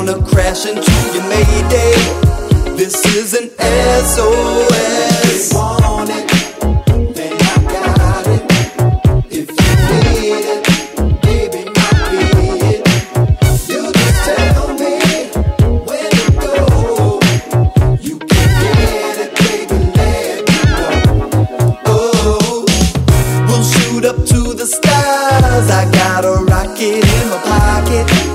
gonna crash into your Mayday. This is an SOS. Want it, then I got it. If you need it, baby, I'll be it. You just tell me where to go. You can get it, baby, let me know. Oh, we'll shoot up to the stars. I got a rocket in my pocket.